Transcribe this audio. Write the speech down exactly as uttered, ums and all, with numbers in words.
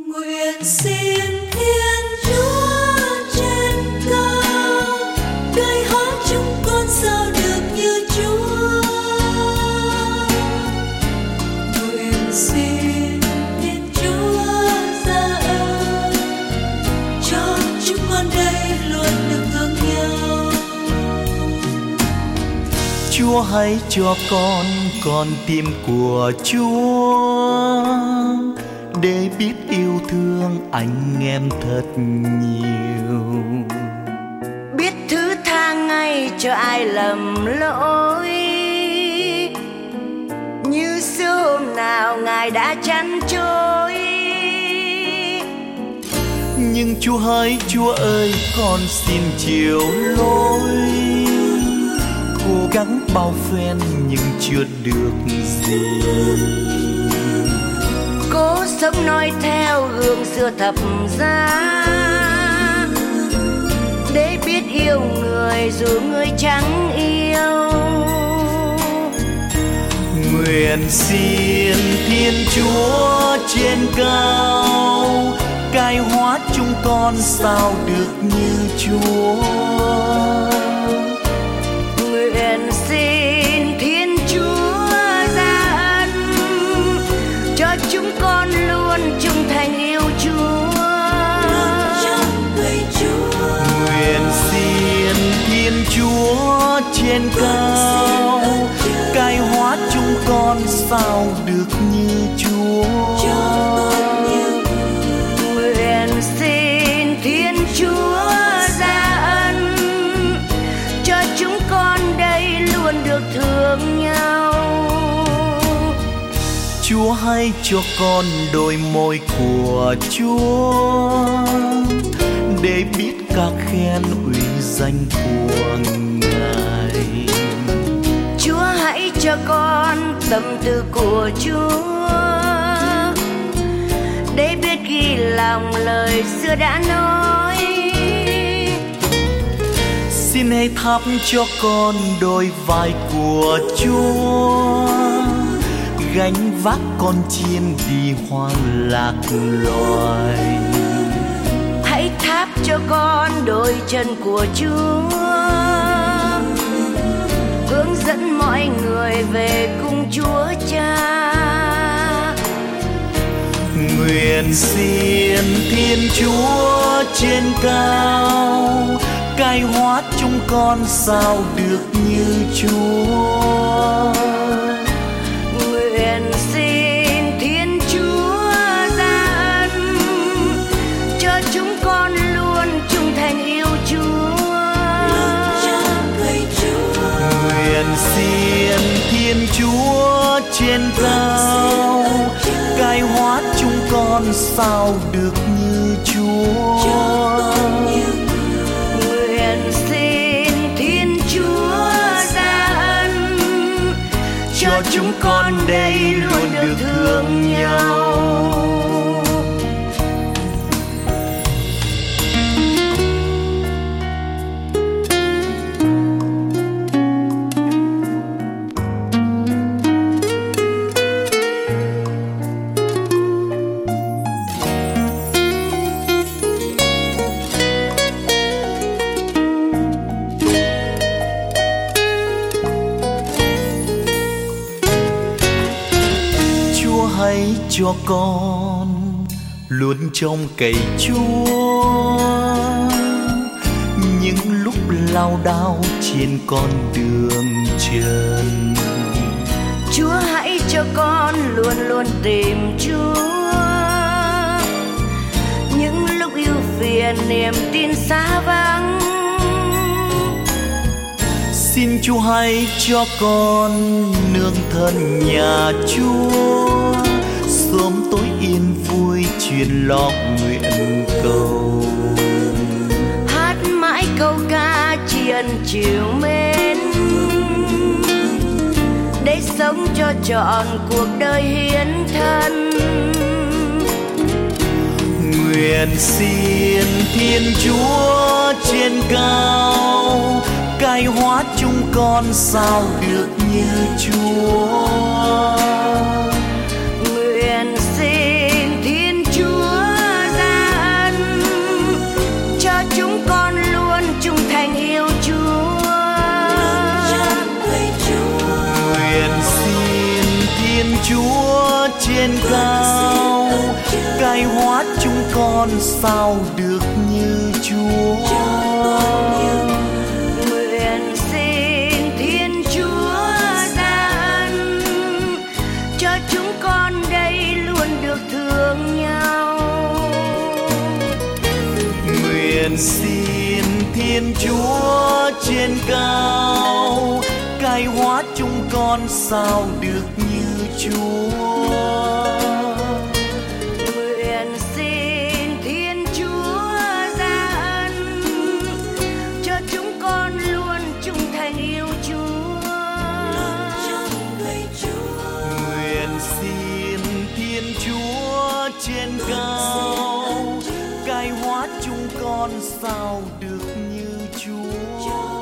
Nguyện xin Thiên Chúa trên cao cai hóa chúng con sao được như Chúa. Nguyện xin Thiên Chúa ra ơn cho chúng con đây luôn được thương nhau. Chúa hãy cho con con tim của Chúa để biết yêu thương anh em thật nhiều, biết thứ tha ngay cho ai lầm lỗi. Như xưa hôm nào Ngài đã chăn trôi. nhưng Chúa hỡi Chúa ơi, con xin chiều lỗi. Cố gắng bao phen nhưng chưa được gì, Cố sống noi theo gương xưa thập giá, để biết yêu người dù người chẳng yêu. Nguyện xin Thiên Chúa trên cao cai hóa chúng con sao được như Chúa. Nguyện xin Thiên Chúa ra ân cho chúng con luôn trung thành yêu Chúa. Nguyện xin Thiên Chúa trên cao cai hóa chúng con sao được như Chúa. Nguyện xin Thiên Chúa ra ân cho chúng con đây luôn được thương nhau. Chúa hãy cho con đôi môi của Chúa để biết ca khen uy danh của Ngài. Chúa hãy cho con tâm tư của Chúa để biết ghi lòng lời xưa đã nói. Xin hãy thắp cho con đôi vai của Chúa, gánh vác con chiên đi hoang lạc loài. Hãy thắp cho con đôi chân của Chúa, hướng dẫn mọi người về cung Chúa Cha. Nguyện xin Thiên Chúa trên cao cai hóa chúng con sao được như Chúa. Nguyện xin Thiên Chúa ra ân cho chúng con luôn trung thành yêu Chúa. Nguyện xin Thiên Chúa trên cao cai hóa chúng con sao được như Chúa. Nguyện xin Thiên Chúa ra ân cho chúng con đây luôn được thương nhau. Hãy cho con luôn trông cậy Chúa những lúc lao đao trên con đường trần. Chúa hãy cho con luôn luôn tìm Chúa những lúc ưu phiền niềm tin xa vắng. Xin Chúa hãy cho con nương thân nhà Chúa, sớm tối yên vui truyền lót nguyện cầu. Hát mãi câu ca tri ân trìu mến, để sống cho trọn cuộc đời hiến thân. Nguyện xin Thiên Chúa trên cao cai hóa chúng con sao được như Chúa. Nguyện xin Thiên Chúa Chúa trên cao, cai hóa chúng con sao được như Chúa. Nguyện xin Thiên Chúa ra ân cho chúng con đây luôn được thương nhau. Nguyện xin Thiên Chúa trên cao, cai hóa chúng con sao được như Chúa. Nguyện xin Thiên Chúa ra ân cho chúng con luôn trung thành yêu Chúa. Nguyện xin Thiên Chúa trên cao, cai hóa chúng con sao được như Chúa.